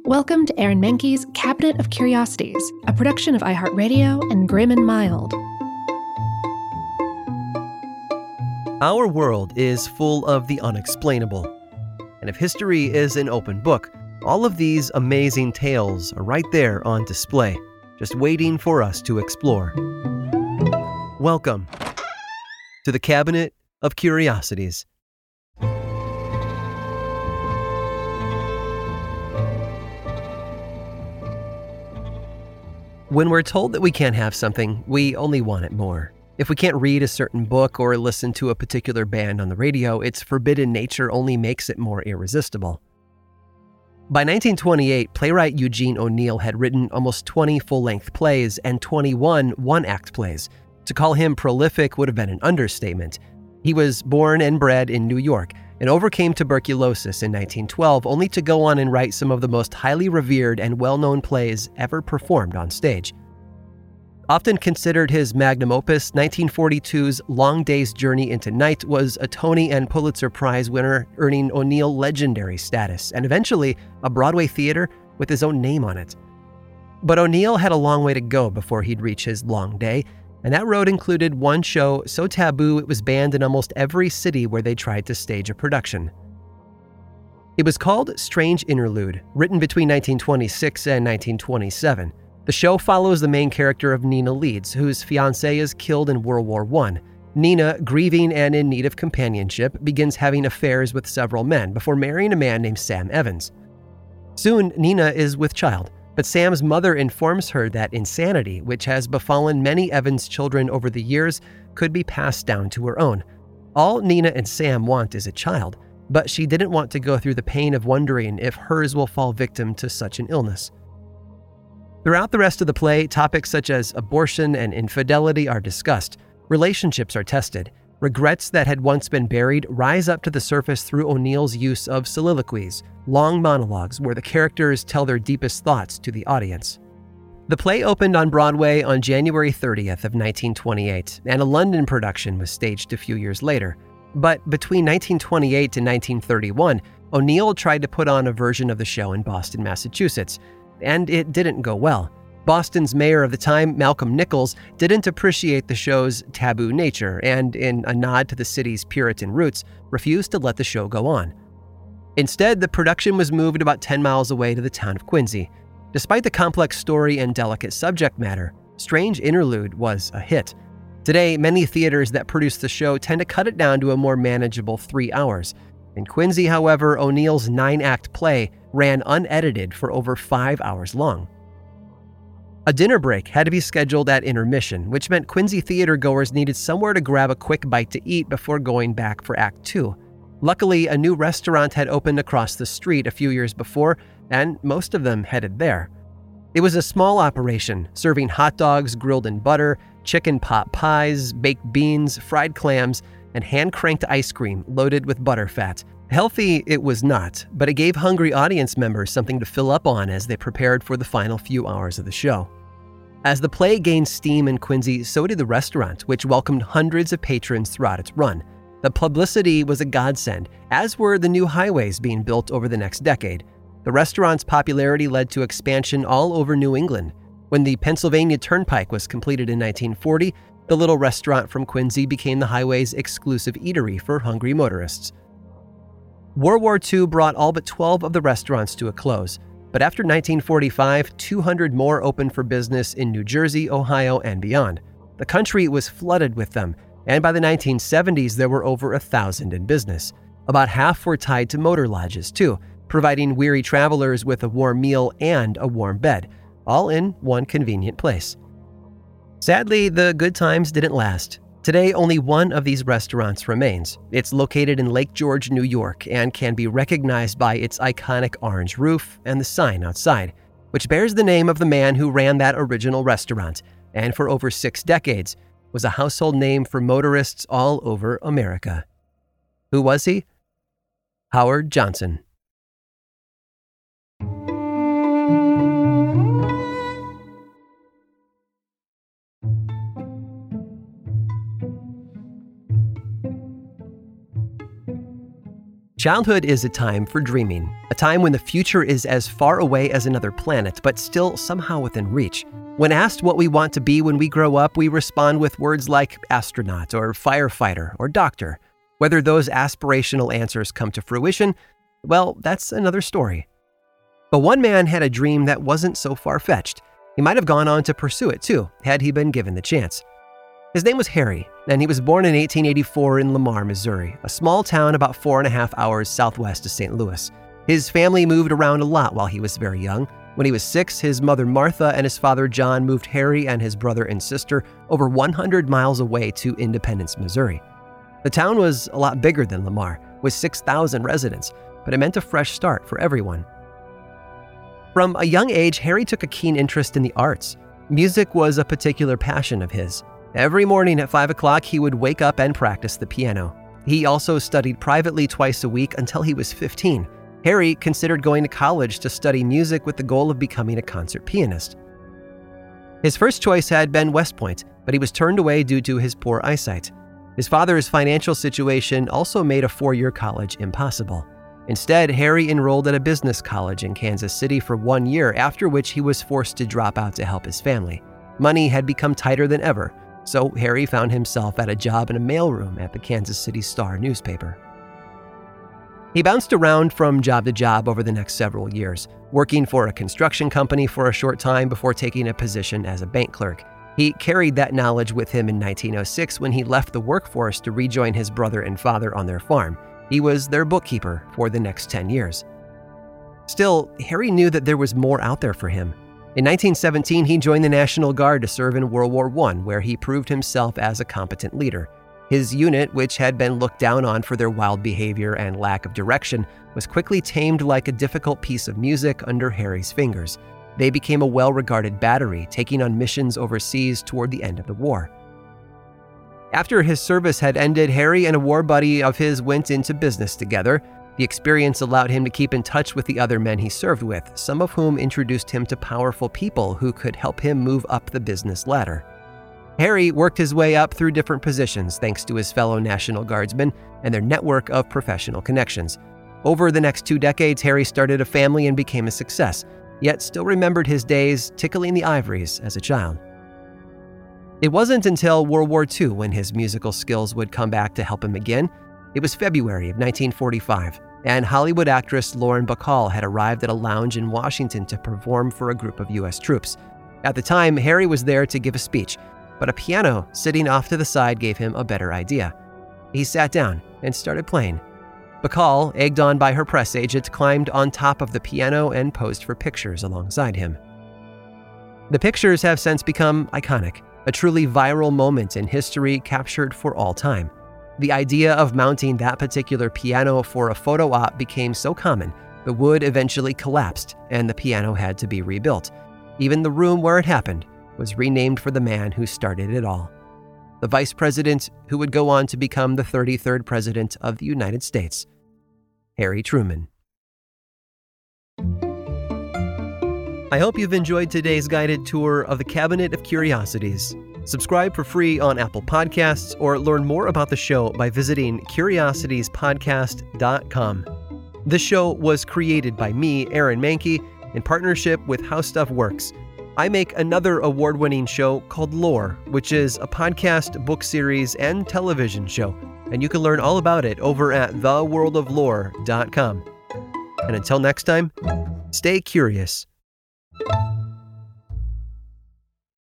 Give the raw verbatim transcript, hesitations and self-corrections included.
Welcome to Aaron Mahnke's Cabinet of Curiosities, a production of iHeartRadio and Grim and Mild. Our world is full of the unexplainable. And if history is an open book, all of these amazing tales are right there on display, just waiting for us to explore. Welcome to the Cabinet of Curiosities. When we're told that we can't have something, we only want it more. If we can't read a certain book or listen to a particular band on the radio, its forbidden nature only makes it more irresistible. By nineteen twenty-eight, playwright Eugene O'Neill had written almost twenty full-length plays and twenty-one one-act plays. To call him prolific would have been an understatement. He was born and bred in New York and overcame tuberculosis in nineteen twelve, only to go on and write some of the most highly revered and well-known plays ever performed on stage. Often considered his magnum opus, nineteen forty-two's Long Day's Journey into Night was a Tony and Pulitzer Prize winner, earning O'Neill legendary status, and eventually a Broadway theater with his own name on it. But O'Neill had a long way to go before he'd reach his long day, and that road included one show so taboo it was banned in almost every city where they tried to stage a production. It was called Strange Interlude, written between nineteen twenty-six and nineteen twenty-seven. The show follows the main character of Nina Leeds, whose fiancé is killed in World War One. Nina, grieving and in need of companionship, begins having affairs with several men before marrying a man named Sam Evans. Soon, Nina is with child, but Sam's mother informs her that insanity, which has befallen many Evans' children over the years, could be passed down to her own. All Nina and Sam want is a child, but she didn't want to go through the pain of wondering if hers will fall victim to such an illness. Throughout the rest of the play, topics such as abortion and infidelity are discussed. Relationships are tested. Regrets that had once been buried rise up to the surface through O'Neill's use of soliloquies, long monologues where the characters tell their deepest thoughts to the audience. The play opened on Broadway on January thirtieth of nineteen twenty-eight, and a London production was staged a few years later. But between nineteen twenty-eight and nineteen thirty-one, O'Neill tried to put on a version of the show in Boston, Massachusetts, and it didn't go well. Boston's mayor of the time, Malcolm Nichols, didn't appreciate the show's taboo nature and, in a nod to the city's Puritan roots, refused to let the show go on. Instead, the production was moved about ten miles away to the town of Quincy. Despite the complex story and delicate subject matter, Strange Interlude was a hit. Today, many theaters that produce the show tend to cut it down to a more manageable three hours. In Quincy, however, O'Neill's nine-act play ran unedited for over five hours long. A dinner break had to be scheduled at intermission, which meant Quincy theater goers needed somewhere to grab a quick bite to eat before going back for Act Two. Luckily, a new restaurant had opened across the street a few years before, and most of them headed there. It was a small operation, serving hot dogs grilled in butter, chicken pot pies, baked beans, fried clams, and hand-cranked ice cream loaded with butterfat. Healthy it was not, but it gave hungry audience members something to fill up on as they prepared for the final few hours of the show. As the play gained steam in Quincy, so did the restaurant, which welcomed hundreds of patrons throughout its run. The publicity was a godsend, as were the new highways being built over the next decade. The restaurant's popularity led to expansion all over New England. When the Pennsylvania Turnpike was completed in nineteen forty, the little restaurant from Quincy became the highway's exclusive eatery for hungry motorists. World War Two brought all but twelve of the restaurants to a close, but after nineteen forty-five, two hundred more opened for business in New Jersey, Ohio, and beyond. The country was flooded with them, and by the nineteen seventies, there were over a thousand in business. About half were tied to motor lodges, too, providing weary travelers with a warm meal and a warm bed, all in one convenient place. Sadly, the good times didn't last. Today, only one of these restaurants remains. It's located in Lake George, New York, and can be recognized by its iconic orange roof and the sign outside, which bears the name of the man who ran that original restaurant, and for over six decades, was a household name for motorists all over America. Who was he? Howard Johnson. Childhood is a time for dreaming, a time when the future is as far away as another planet, but still somehow within reach. When asked what we want to be when we grow up, we respond with words like astronaut or firefighter or doctor. Whether those aspirational answers come to fruition, well, that's another story. But one man had a dream that wasn't so far-fetched. He might have gone on to pursue it too, had he been given the chance. His name was Harry, and he was born in eighteen eighty-four in Lamar, Missouri, a small town about four and a half hours southwest of Saint Louis. His family moved around a lot while he was very young. When he was six, his mother Martha and his father John moved Harry and his brother and sister over one hundred miles away to Independence, Missouri. The town was a lot bigger than Lamar, with six thousand residents, but it meant a fresh start for everyone. From a young age, Harry took a keen interest in the arts. Music was a particular passion of his. Every morning at five o'clock, he would wake up and practice the piano. He also studied privately twice a week until he was fifteen. Harry considered going to college to study music with the goal of becoming a concert pianist. His first choice had been West Point, but he was turned away due to his poor eyesight. His father's financial situation also made a four-year college impossible. Instead, Harry enrolled at a business college in Kansas City for one year, after which he was forced to drop out to help his family. Money had become tighter than ever, so Harry found himself at a job in a mailroom at the Kansas City Star newspaper. He bounced around from job to job over the next several years, working for a construction company for a short time before taking a position as a bank clerk. He carried that knowledge with him in nineteen oh six when he left the workforce to rejoin his brother and father on their farm. He was their bookkeeper for the next ten years. Still, Harry knew that there was more out there for him. In nineteen seventeen, he joined the National Guard to serve in World War One, where he proved himself as a competent leader. His unit, which had been looked down on for their wild behavior and lack of direction, was quickly tamed like a difficult piece of music under Harry's fingers. They became a well-regarded battery, taking on missions overseas toward the end of the war. After his service had ended, Harry and a war buddy of his went into business together. The experience allowed him to keep in touch with the other men he served with, some of whom introduced him to powerful people who could help him move up the business ladder. Harry worked his way up through different positions thanks to his fellow National Guardsmen and their network of professional connections. Over the next two decades, Harry started a family and became a success, yet still remembered his days tickling the ivories as a child. It wasn't until World War Two when his musical skills would come back to help him again. It was February of nineteen forty-five, and Hollywood actress Lauren Bacall had arrived at a lounge in Washington to perform for a group of U S troops. At the time, Harry was there to give a speech, but a piano sitting off to the side gave him a better idea. He sat down and started playing. Bacall, egged on by her press agent, climbed on top of the piano and posed for pictures alongside him. The pictures have since become iconic, a truly viral moment in history captured for all time. The idea of mounting that particular piano for a photo op became so common, the wood eventually collapsed and the piano had to be rebuilt. Even the room where it happened was renamed for the man who started it all, the vice president who would go on to become the thirty-third president of the United States, Harry Truman. I hope you've enjoyed today's guided tour of the Cabinet of Curiosities. Subscribe for free on Apple Podcasts or learn more about the show by visiting curiosities podcast dot com. This show was created by me, Aaron Mahnke, in partnership with How Stuff Works. I make another award-winning show called Lore, which is a podcast, book series, and television show, and you can learn all about it over at the world of lore dot com. And until next time, stay curious.